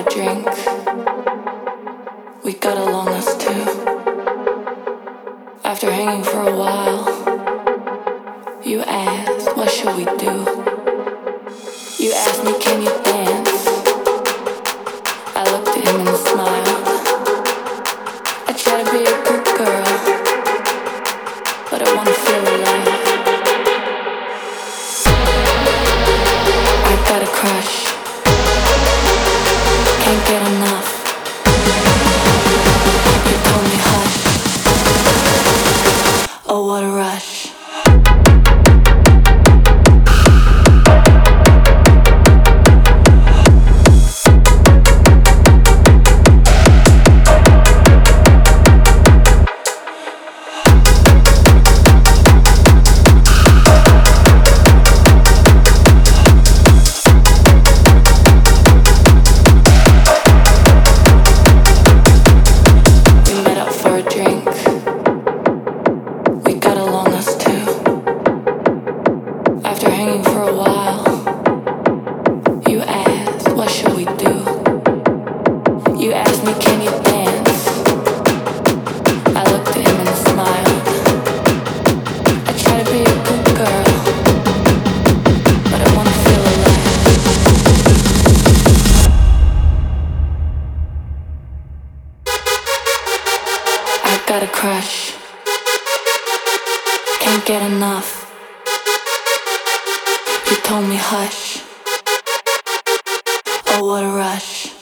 drink. We got along us two. After hanging for a while, you asked, what should we do? You asked me, can you dance? I looked at him and smiled. I try to be a good girl, but I wanna feel alive. I got a crush, can't get enough. You told me hush, oh what a rush. Got a crush, can't get enough. You told me hush, oh what a rush.